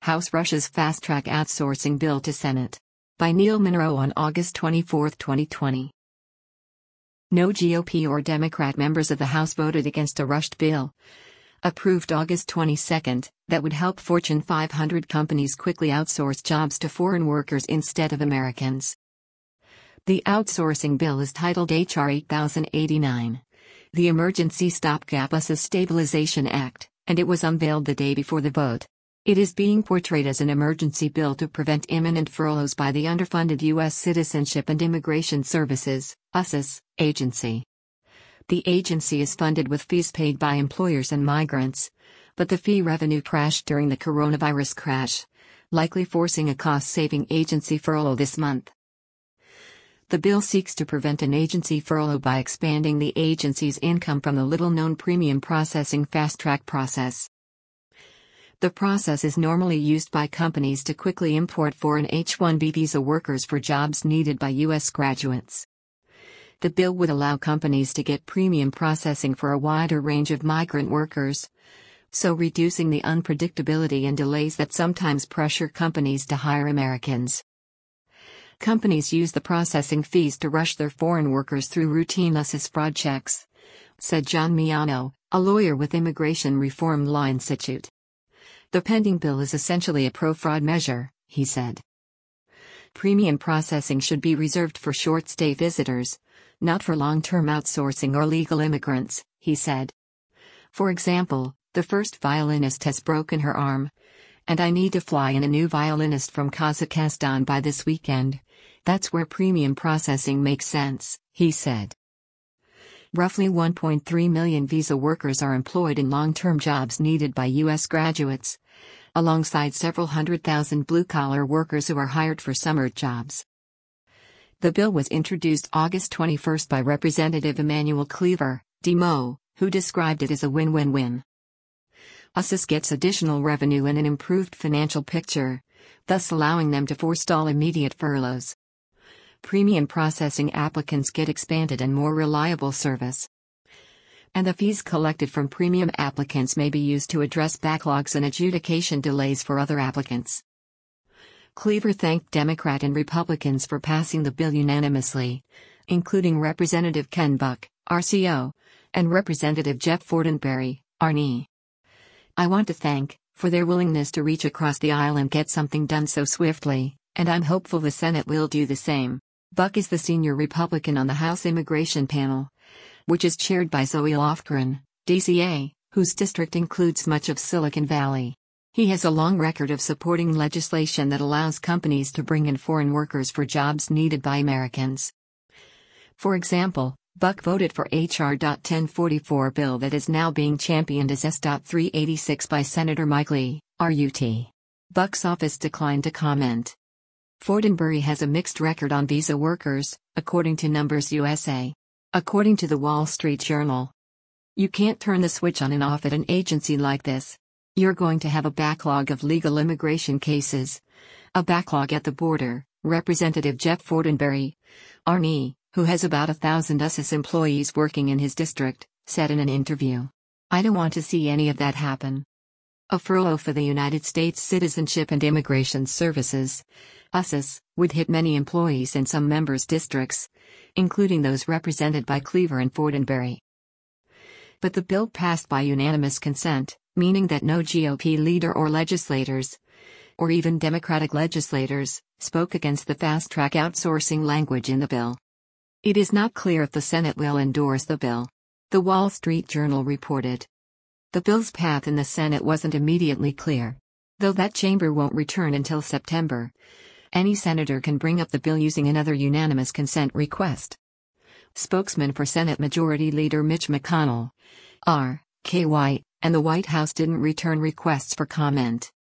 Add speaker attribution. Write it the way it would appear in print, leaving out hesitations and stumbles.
Speaker 1: House rushes fast-track outsourcing bill to Senate. By Neil Monroe on August 24, 2020. No GOP or Democrat members of the House voted against a rushed bill, approved August 22, that would help Fortune 500 companies quickly outsource jobs to foreign workers instead of Americans. The outsourcing bill is titled H.R. 8089, the Emergency Stopgap USA Stabilization Act, and it was unveiled the day before the vote. It is being portrayed as an emergency bill to prevent imminent furloughs by the underfunded U.S. Citizenship and Immigration Services (USCIS) agency. The agency is funded with fees paid by employers and migrants, but the fee revenue crashed during the coronavirus crash, likely forcing a cost-saving agency furlough this month. The bill seeks to prevent an agency furlough by expanding the agency's income from the little-known premium processing fast-track process. The process is normally used by companies to quickly import foreign H-1B visa workers for jobs needed by U.S. graduates. The bill would allow companies to get premium processing for a wider range of migrant workers, so reducing the unpredictability and delays that sometimes pressure companies to hire Americans. Companies use the processing fees to rush their foreign workers through routine USCIS fraud checks, said John Miano, a lawyer with Immigration Reform Law Institute. The pending bill is essentially a pro-fraud measure, he said. Premium processing should be reserved for short-stay visitors, not for long-term outsourcing or legal immigrants, he said. For example, the first violinist has broken her arm, and I need to fly in a new violinist from Kazakhstan by this weekend. That's where premium processing makes sense, he said. Roughly 1.3 million visa workers are employed in long-term jobs needed by U.S. graduates, alongside several 100,000 blue-collar workers who are hired for summer jobs. The bill was introduced August 21 by Representative Emanuel Cleaver, DeMo, who described it as a win-win-win. USCIS gets additional revenue and an improved financial picture, thus allowing them to forestall immediate furloughs. Premium processing applicants get expanded and more reliable service. And the fees collected from premium applicants may be used to address backlogs and adjudication delays for other applicants. Cleaver thanked Democrat and Republicans for passing the bill unanimously, including Representative Ken Buck, RCO, and Representative Jeff Fortenberry, RNE. I want to thank, for their willingness to reach across the aisle and get something done so swiftly, and I'm hopeful the Senate will do the same. Buck is the senior Republican on the House Immigration Panel, which is chaired by Zoe Lofgren, DCA, whose district includes much of Silicon Valley. He has a long record of supporting legislation that allows companies to bring in foreign workers for jobs needed by Americans. For example, Buck voted for H.R. 1044 bill that is now being championed as S.386 by Senator Mike Lee, RUT. Buck's office declined to comment. Fortenberry has a mixed record on visa workers, according to Numbers USA. According to the Wall Street Journal, you can't turn the switch on and off at an agency like this. You're going to have a backlog of legal immigration cases. A backlog at the border, Representative Jeff Fortenberry, RNE, who has about 1,000 USCIS employees working in his district, said in an interview. I don't want to see any of that happen. A furlough for the United States Citizenship and Immigration Services, USCIS, would hit many employees in some members' districts, including those represented by Cleaver and Fortenberry. But the bill passed by unanimous consent, meaning that no GOP leader or legislators, or even Democratic legislators, spoke against the fast-track outsourcing language in the bill. It is not clear if the Senate will endorse the bill. The Wall Street Journal reported. The bill's path in the Senate wasn't immediately clear. Though that chamber won't return until September, any senator can bring up the bill using another unanimous consent request. Spokesman for Senate Majority Leader Mitch McConnell, R.K. White, and the White House didn't return requests for comment.